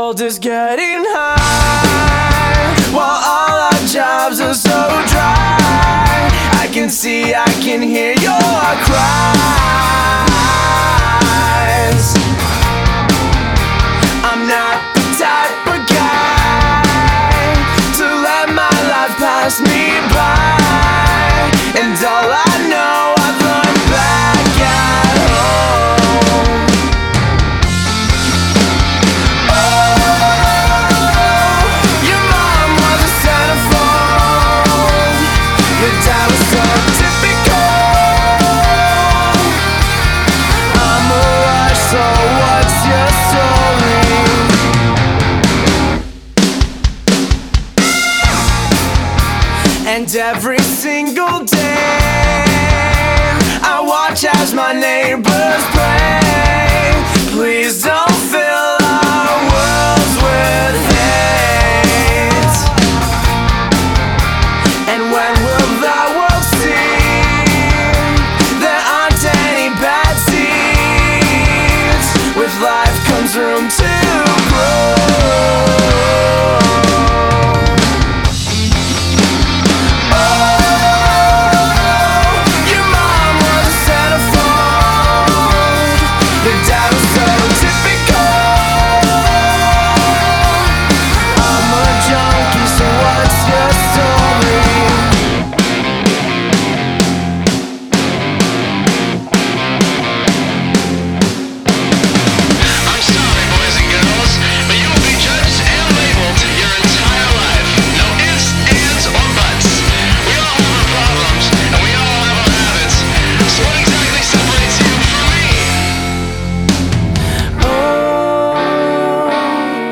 world is getting high, while all our jobs are so dry. I can see, I can hear your cries. I'm not the type of guy to let my life pass me by, and all I know I've learned back at home. Oh, your mom was a centerfold, your dad was so typical. I'm a rush, so what's your story? And every single day I watch as my neighbors pray, please don't fill our worlds with hate. And when will the world see there aren't any bad seeds? With life comes room to grow.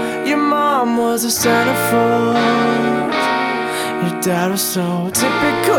Was a centerfold, your dad was so typical.